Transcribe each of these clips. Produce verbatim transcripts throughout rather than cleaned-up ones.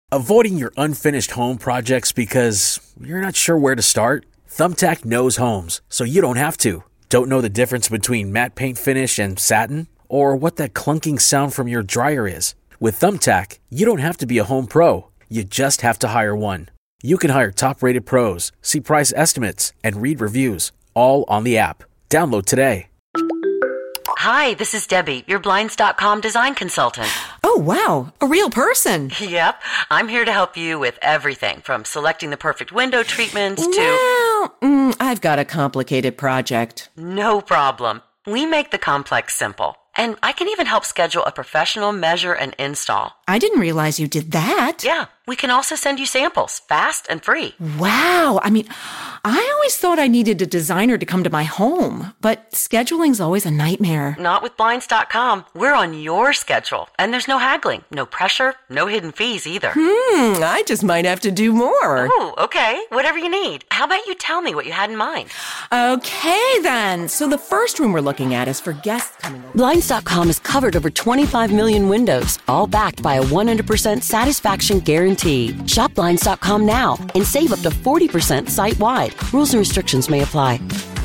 Avoiding your unfinished home projects because you're not sure where to start? Thumbtack knows homes, so you don't have to. Don't know the difference between matte paint finish and satin? Or what that clunking sound from your dryer is? With Thumbtack, you don't have to be a home pro. You just have to hire one. You can hire top-rated pros, see price estimates, and read reviews, all on the app. Download today. Hi, this is Debbie, your Blinds dot com design consultant. Oh, wow, a real person. Yep, I'm here to help you with everything from selecting the perfect window treatments to... Well, mm, I've got a complicated project. No problem. We make the complex simple. And I can even help schedule a professional measure and install. I didn't realize you did that. Yeah, we can also send you samples, fast and free. Wow. I mean, I always thought I needed a designer to come to my home, but scheduling's always a nightmare. Not with Blinds dot com. We're on your schedule, and there's no haggling, no pressure, no hidden fees either. Hmm, I just might have to do more. Oh, okay. Whatever you need. How about you tell me what you had in mind? Okay, then. So the first room we're looking at is for guests coming over. Blinds dot com has covered over twenty-five million windows, all backed by a one hundred percent satisfaction guarantee. Shop Blinds dot com now and save up to forty percent site-wide. Rules and restrictions may apply.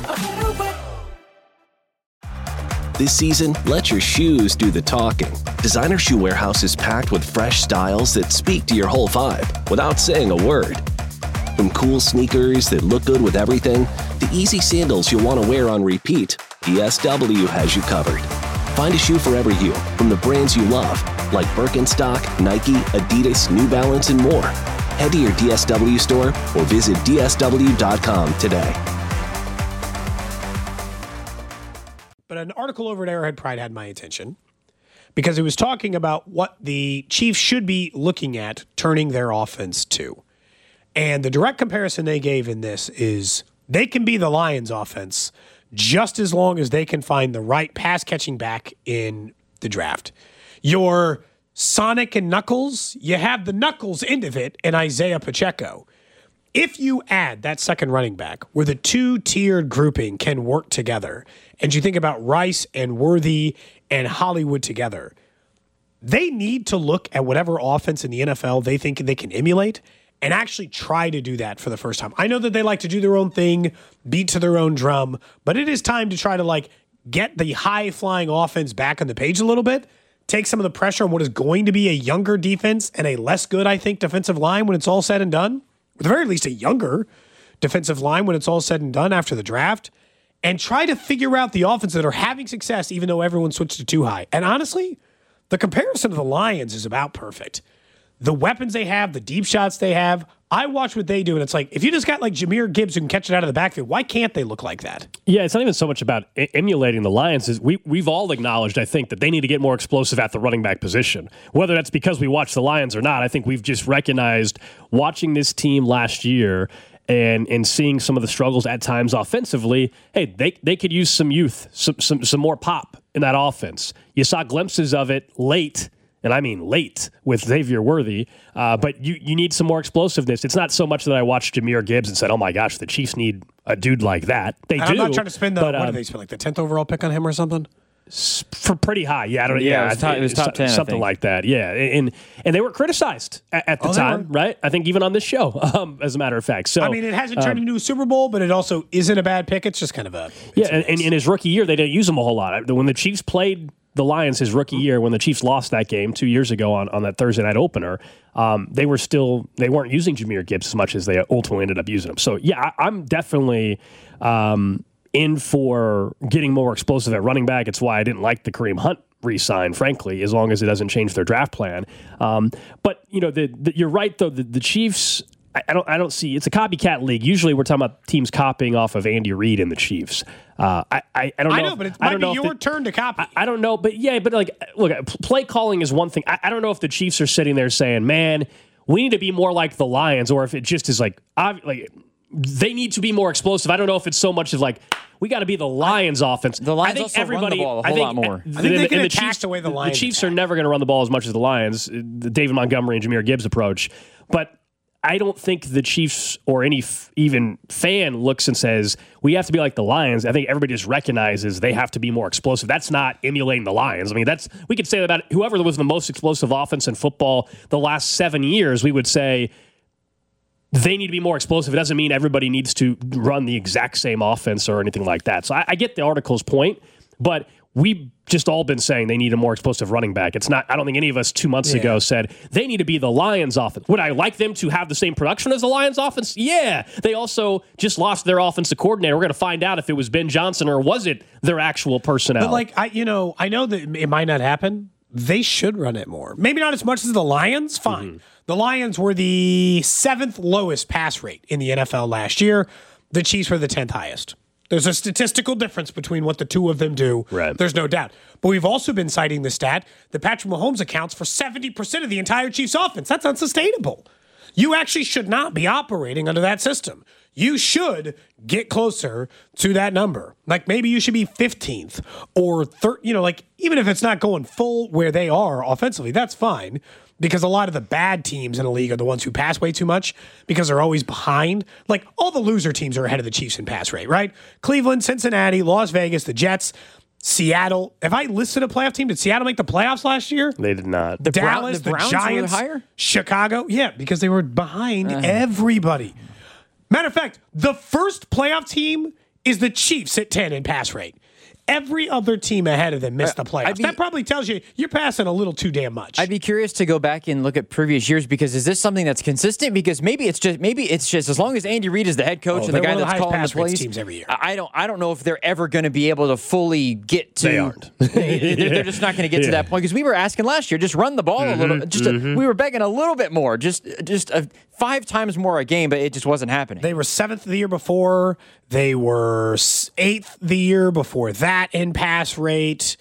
This season, let your shoes do the talking. Designer Shoe Warehouse is packed with fresh styles that speak to your whole vibe without saying a word. From cool sneakers that look good with everything, to easy sandals you'll want to wear on repeat, D S W has you covered. Find a shoe for every you from the brands you love, like Birkenstock, Nike, Adidas, New Balance, and more. Head to your D S W store or visit D S W dot com today. But an article over at Arrowhead Pride had my attention because it was talking about what the Chiefs should be looking at turning their offense to. And the direct comparison they gave in this is they can be the Lions offense just as long as they can find the right pass-catching back in the draft. Your Sonic and Knuckles, you have the Knuckles end of it in Isaiah Pacheco. If you add that second running back where the two-tiered grouping can work together, and you think about Rice and Worthy and Hollywood together, they need to look at whatever offense in the N F L they think they can emulate and actually try to do that for the first time. I know that they like to do their own thing, beat to their own drum, but it is time to try to like get the high-flying offense back on the page a little bit, take some of the pressure on what is going to be a younger defense and a less good, I think, defensive line when it's all said and done, or at the very least a younger defensive line when it's all said and done after the draft, and try to figure out the offense that are having success even though everyone switched to too high. And honestly, the comparison to the Lions is about perfect. The weapons they have, the deep shots they have, I watch what they do, and it's like, if you just got like Jahmyr Gibbs who can catch it out of the backfield, why can't they look like that? Yeah, it's not even so much about e- emulating the Lions. Is we, we've all acknowledged, I think, that they need to get more explosive at the running back position. Whether that's because we watch the Lions or not, I think we've just recognized watching this team last year and and seeing some of the struggles at times offensively, hey, they they could use some youth, some some, some more pop in that offense. You saw glimpses of it late, and I mean late, with Xavier Worthy, uh, but you, you need some more explosive-ness. It's not so much that I watched Jahmyr Gibbs and said, oh my gosh, the Chiefs need a dude like that. They and do. I'm not trying to spend the, but, what um, did they spend, like the tenth overall pick on him or something? For pretty high, yeah, I don't, yeah, yeah, it was top, it was top ten, something like that, yeah, and and they were criticized at, at the oh, time, right? I think even on this show, um, as a matter of fact. So I mean, it hasn't turned um, into a Super Bowl, but it also isn't a bad pick. It's just kind of a yeah. And, and in his rookie year, they didn't use him a whole lot. When the Chiefs played the Lions his rookie year, when the Chiefs lost that game two years ago on, on that Thursday night opener, um, they were still they weren't using Jahmyr Gibbs as much as they ultimately ended up using him. So yeah, I, I'm definitely. Um, in for getting more explosive at running back. It's why I didn't like the Kareem Hunt re-sign, frankly, as long as it doesn't change their draft plan. Um, but, you know, the, the, you're right, though. The, the Chiefs, I, I don't I don't see, it's a copycat league. Usually we're talking about teams copying off of Andy Reid and the Chiefs. Uh, I, I, I don't know. I know, if, but it I might don't be know your the, turn to copy. I, I don't know, but yeah, but like, look, play calling is one thing. I, I don't know if the Chiefs are sitting there saying, man, we need to be more like the Lions, or if it just is like, like they need to be more explosive. I don't know if it's so much of like, we got to be the Lions offense. The Lions I think also everybody, run the ball a whole I think, lot more. I think they can the attack Chiefs, the way the Lions The Chiefs attack. are never going to run the ball as much as the Lions, the David Montgomery and Jahmyr Gibbs approach. But I don't think the Chiefs or any f- even fan looks and says, we have to be like the Lions. I think everybody just recognizes they have to be more explosive. That's not emulating the Lions. I mean, that's we could say that about whoever was the most explosive offense in football the last seven years, we would say they need to be more explosive. It doesn't mean everybody needs to run the exact same offense or anything like that. So I, I get the article's point, but we've just all been saying they need a more explosive running back. It's not, I don't think any of us two months yeah. ago said they need to be the Lions offense. Would I like them to have the same production as the Lions offense? Yeah. They also just lost their offensive coordinator. We're going to find out if it was Ben Johnson or was it their actual personnel. But like, I, you know, I know that it might not happen. They should run it more. Maybe not as much as the Lions. Fine. Mm-hmm. The Lions were the seventh lowest pass rate in the N F L last year. The Chiefs were the tenth highest. There's a statistical difference between what the two of them do. Right. There's no doubt. But we've also been citing the stat that Patrick Mahomes accounts for seventy percent of the entire Chiefs offense. That's unsustainable. You actually should not be operating under that system. You should get closer to that number. Like maybe you should be fifteenth or third, you know, like even if it's not going full where they are offensively, that's fine. Because a lot of the bad teams in the league are the ones who pass way too much because they're always behind. Like, all the loser teams are ahead of the Chiefs in pass rate, right? Cleveland, Cincinnati, Las Vegas, the Jets, Seattle. If I listed a playoff team, did Seattle make the playoffs last year? They did not. The Dallas, Brown, the, Browns the Giants, were higher? Chicago. Yeah, because they were behind uh. everybody. Matter of fact, the first playoff team is the Chiefs at ten in pass rate. Every other team ahead of them missed the playoffs. Be, that probably tells you you're passing a little too damn much. I'd be curious to go back and look at previous years because is this something that's consistent? Because maybe it's just maybe it's just as long as Andy Reid is the head coach oh, and the guy the that's calling the plays. Teams every year. I don't I don't know if they're ever going to be able to fully get to. They aren't. they're, they're just not going to get yeah. to that point because we were asking last year, just run the ball mm-hmm, a little. Just mm-hmm. a, we were begging a little bit more, just just a, five times more a game, but it just wasn't happening. They were seventh the year before. They were eighth the year before that in pass rate.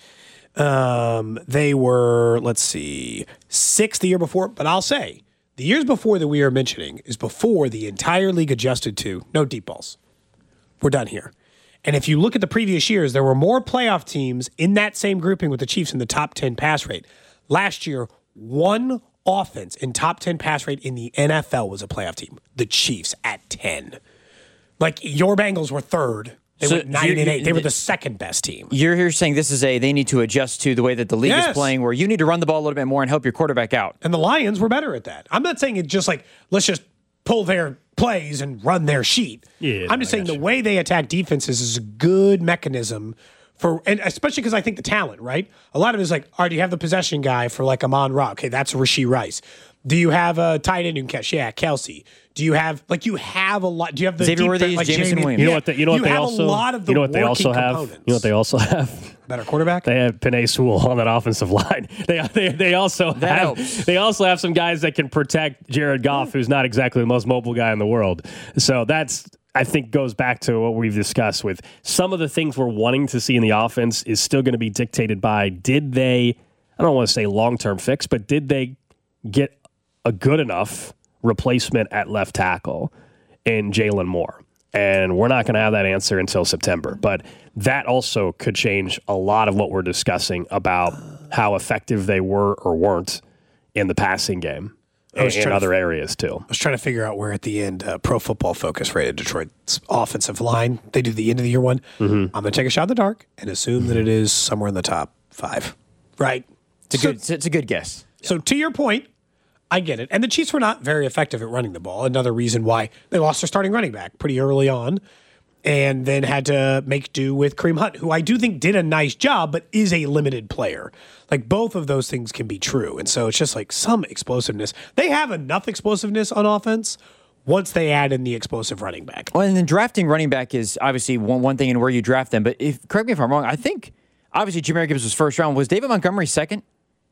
Um, they were, let's see, sixth the year before. But I'll say, the years before that we are mentioning is before the entire league adjusted to no deep balls. We're done here. And if you look at the previous years, there were more playoff teams in that same grouping with the Chiefs in the top ten pass rate. Last year, one offense in top ten pass rate in the N F L was a playoff team. The Chiefs at ten. Like, your Bengals were third. They so went nine and eight. They were the second best team. You're here saying this is a they need to adjust to the way that the league yes. is playing, where you need to run the ball a little bit more and help your quarterback out. And the Lions were better at that. I'm not saying it's just like, let's just pull their plays and run their sheet. Yeah, I'm just no, saying the way they attack defenses is a good mechanism for, and especially because I think the talent, right? A lot of it is like, all right, do you have the possession guy for like Amon-Ra? Okay, that's Rashee Rice. Do you have a tight end who can catch? Yeah, Kelsey. Do you have like you have a lot? Do you have the Xavier deep, like Jameson Williams? You know what? The, you know what you they have also. A lot of the you know what they also have. Components. You know what they also have. Better quarterback. They have Penei Sewell on that offensive line. They they they also that have helps. they also have some guys that can protect Jared Goff, who's not exactly the most mobile guy in the world. So that's. I think goes back to what we've discussed with some of the things we're wanting to see in the offense is still going to be dictated by did they, I don't want to say long-term fix, but did they get a good enough replacement at left tackle in Jalen Moore? And we're not going to have that answer until September. But that also could change a lot of what we're discussing about how effective they were or weren't in the passing game. In, in other areas, too. I was trying to figure out where at the end uh, Pro Football Focus rated Detroit's offensive line. They do the end of the year one. Mm-hmm. I'm going to take a shot in the dark and assume that it is somewhere in the top five. Right? It's a, so, good, it's a good guess. So to your point, I get it. And the Chiefs were not very effective at running the ball. Another reason why they lost their starting running back pretty early on and then had to make do with Kareem Hunt, who I do think did a nice job, but is a limited player. Like, both of those things can be true. And so it's just like some explosiveness. They have enough explosiveness on offense once they add in the explosive running back. Well, and then drafting running back is obviously one, one thing in where you draft them. But if correct me if I'm wrong, I think obviously Jahmyr Gibbs was first round. Was David Montgomery second?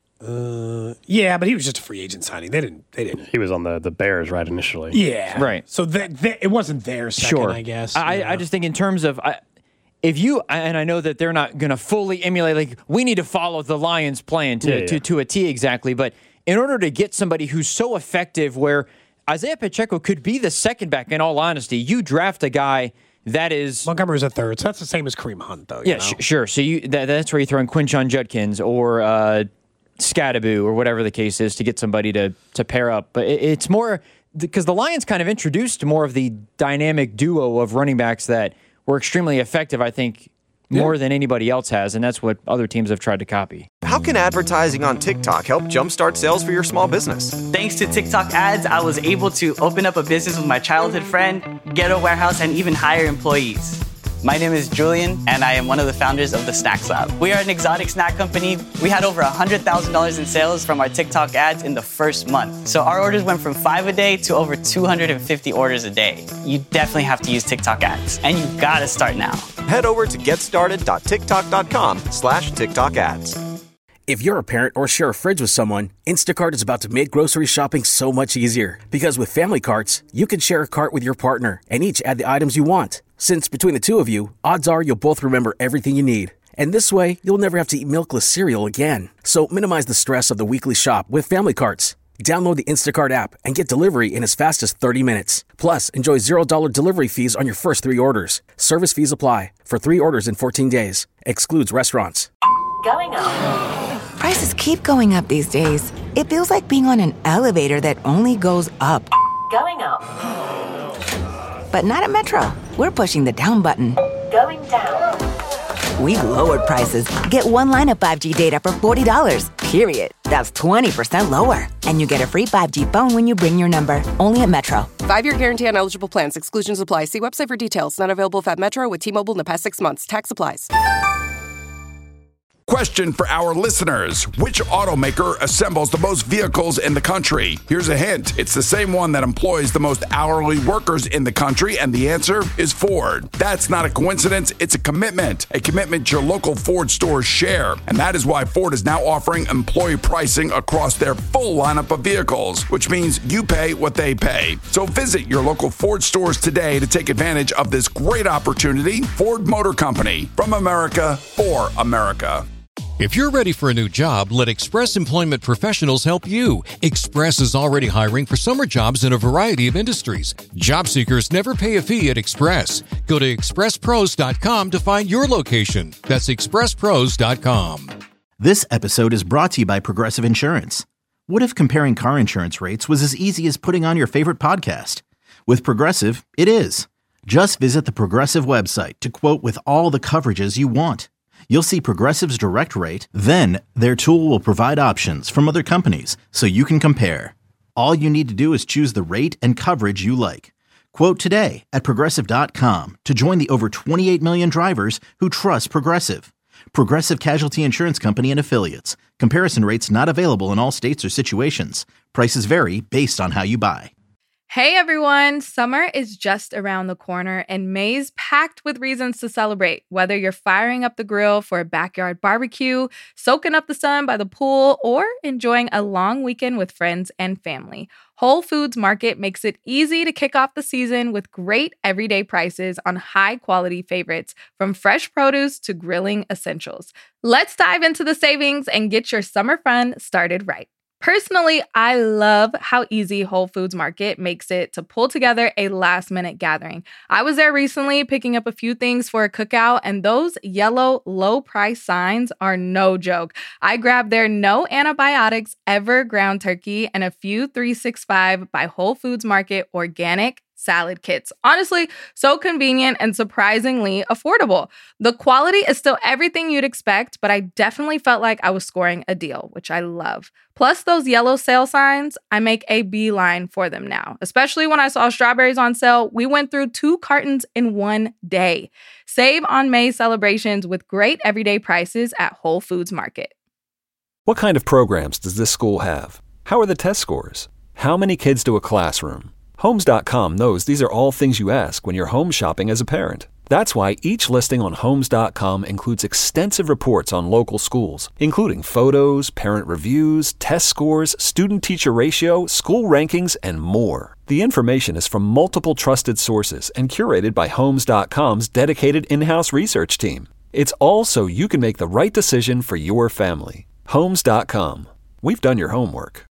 Uh, yeah, but he was just a free agent signing. They didn't. They didn't. He was on the, the Bears right initially. Yeah, right. So that, that it wasn't their second, sure. I guess. I, yeah. I just think in terms of I, if you and I know that they're not going to fully emulate. Like we need to follow the Lions' plan to, yeah, yeah. to to a T exactly. But in order to get somebody who's so effective, where Isaiah Pacheco could be the second back. In all honesty, you draft a guy. That is Montgomery's a third, so that's the same as Kareem Hunt, though. Yeah, you know? sh- sure. So you that, that's where you throw in Quinshon Judkins or uh, Scadaboo or whatever the case is to get somebody to to pair up. But it, it's more because the Lions kind of introduced more of the dynamic duo of running backs that were extremely effective, I think, more yeah. than anybody else has, and that's what other teams have tried to copy. How can advertising on TikTok help jumpstart sales for your small business? Thanks to TikTok ads, I was able to open up a business with my childhood friend, get a warehouse, and even hire employees. My name is Julian, and I am one of the founders of the Snacks Lab. We are an exotic snack company. We had over one hundred thousand dollars in sales from our TikTok ads in the first month. So our orders went from five a day to over two hundred fifty orders a day. You definitely have to use TikTok ads, and you gotta start now. Head over to getstarted.tiktok.com slash TikTok ads. If you're a parent or share a fridge with someone, Instacart is about to make grocery shopping so much easier. Because with family carts, you can share a cart with your partner and each add the items you want. Since between the two of you, odds are you'll both remember everything you need. And this way, you'll never have to eat milkless cereal again. So minimize the stress of the weekly shop with family carts. Download the Instacart app and get delivery in as fast as thirty minutes. Plus, enjoy zero dollars delivery fees on your first three orders. Service fees apply for three orders in fourteen days. Excludes restaurants. Going up. Prices keep going up these days. It feels like being on an elevator that only goes up. Going up. But not at Metro. We're pushing the down button. Going down. We've lowered prices. Get one line of five G data for forty dollars, period. That's twenty percent lower. And you get a free five G phone when you bring your number. Only at Metro. Five-year guarantee on eligible plans. Exclusions apply. See website for details. Not available at Metro with T-Mobile in the past six months. Tax applies. Question for our listeners. Which automaker assembles the most vehicles in the country? Here's a hint. It's the same one that employs the most hourly workers in the country, and the answer is Ford. That's not a coincidence. It's a commitment. A commitment your local Ford stores share. And that is why Ford is now offering employee pricing across their full lineup of vehicles, which means you pay what they pay. So visit your local Ford stores today to take advantage of this great opportunity. Ford Motor Company. From America, for America. If you're ready for a new job, let Express Employment Professionals help you. Express is already hiring for summer jobs in a variety of industries. Job seekers never pay a fee at Express. Go to express pros dot com to find your location. That's express pros dot com. This episode is brought to you by Progressive Insurance. What if comparing car insurance rates was as easy as putting on your favorite podcast? With Progressive, it is. Just visit the Progressive website to quote with all the coverages you want. You'll see Progressive's direct rate, then their tool will provide options from other companies so you can compare. All you need to do is choose the rate and coverage you like. Quote today at progressive dot com to join the over twenty-eight million drivers who trust Progressive. Progressive Casualty Insurance Company and Affiliates. Comparison rates not available in all states or situations. Prices vary based on how you buy. Hey everyone, summer is just around the corner and May's packed with reasons to celebrate. Whether you're firing up the grill for a backyard barbecue, soaking up the sun by the pool, or enjoying a long weekend with friends and family, Whole Foods Market makes it easy to kick off the season with great everyday prices on high-quality favorites, from fresh produce to grilling essentials. Let's dive into the savings and get your summer fun started right. Personally, I love how easy Whole Foods Market makes it to pull together a last-minute gathering. I was there recently picking up a few things for a cookout, and those yellow low-price signs are no joke. I grabbed their no antibiotics ever ground turkey and a few three sixty-five by Whole Foods Market organic salad kits. Honestly, so convenient and surprisingly affordable. The quality is still everything you'd expect, but I definitely felt like I was scoring a deal, which I love. Plus those yellow sale signs, I make a beeline for them now. Especially when I saw strawberries on sale, we went through two cartons in one day. Save on May celebrations with great everyday prices at Whole Foods Market. What kind of programs does this school have? How are the test scores? How many kids do a classroom? Homes dot com knows these are all things you ask when you're home shopping as a parent. That's why each listing on Homes dot com includes extensive reports on local schools, including photos, parent reviews, test scores, student-teacher ratio, school rankings, and more. The information is from multiple trusted sources and curated by Homes dot com's dedicated in-house research team. It's all so you can make the right decision for your family. Homes dot com. We've done your homework.